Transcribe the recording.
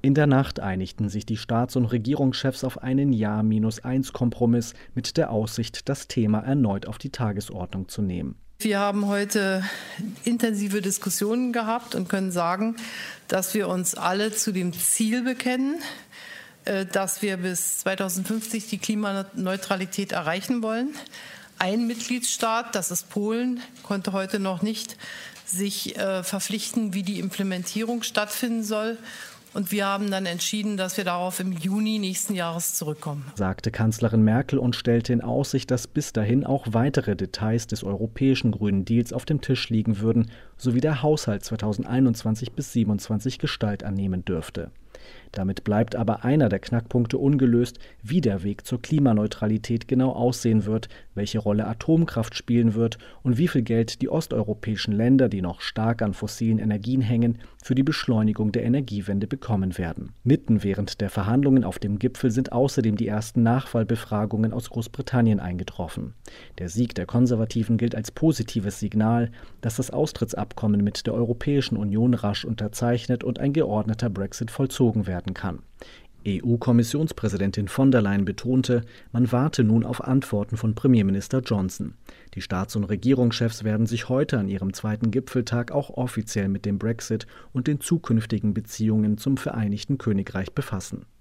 In der Nacht einigten sich die Staats- und Regierungschefs auf einen Ja-1-Kompromiss mit der Aussicht, das Thema erneut auf die Tagesordnung zu nehmen. Wir haben heute intensive Diskussionen gehabt und können sagen, dass wir uns alle zu dem Ziel bekennen, dass wir bis 2050 die Klimaneutralität erreichen wollen. Ein Mitgliedstaat, das ist Polen, konnte heute noch nicht sich verpflichten, wie die Implementierung stattfinden soll. Und wir haben dann entschieden, dass wir darauf im Juni nächsten Jahres zurückkommen, sagte Kanzlerin Merkel und stellte in Aussicht, dass bis dahin auch weitere Details des europäischen Grünen Deals auf dem Tisch liegen würden, sowie der Haushalt 2021 bis 2027 Gestalt annehmen dürfte. Damit bleibt aber einer der Knackpunkte ungelöst, wie der Weg zur Klimaneutralität genau aussehen wird, welche Rolle Atomkraft spielen wird und wie viel Geld die osteuropäischen Länder, die noch stark an fossilen Energien hängen, für die Beschleunigung der Energiewende bekommen werden. Mitten während der Verhandlungen auf dem Gipfel sind außerdem die ersten Nachwahlbefragungen aus Großbritannien eingetroffen. Der Sieg der Konservativen gilt als positives Signal, dass das Austrittsabkommen mit der Europäischen Union rasch unterzeichnet und ein geordneter Brexit vollzogen werden kann. EU-Kommissionspräsidentin von der Leyen betonte, man warte nun auf Antworten von Premierminister Johnson. Die Staats- und Regierungschefs werden sich heute an ihrem zweiten Gipfeltag auch offiziell mit dem Brexit und den zukünftigen Beziehungen zum Vereinigten Königreich befassen.